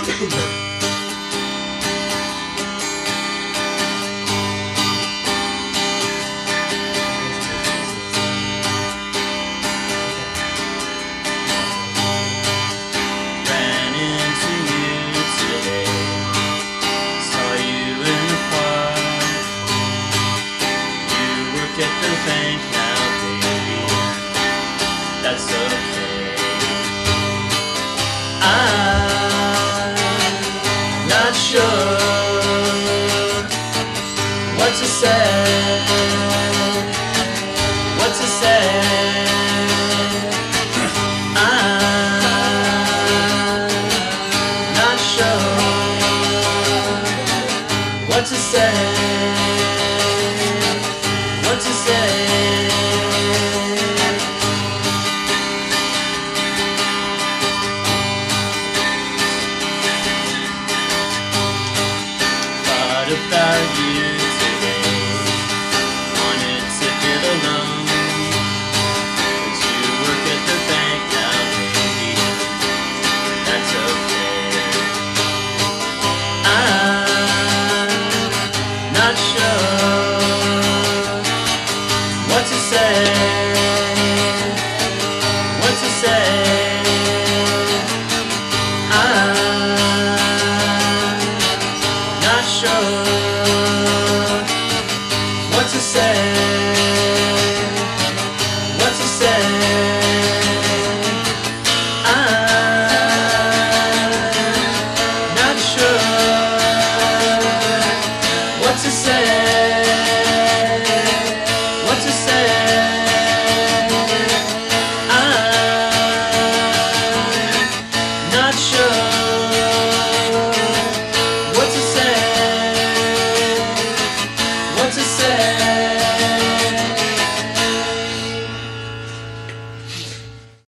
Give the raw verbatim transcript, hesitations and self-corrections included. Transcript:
Ran into you today, saw you in the park. You work at the bank now, baby, that's okay. I'm not sure what to say, what to say. I'm not sure what to say, what to say. Thought about you today, wanted to get alone, 'cause you work at the bank now, baby, that's okay. I'm not sure what to say, what to say.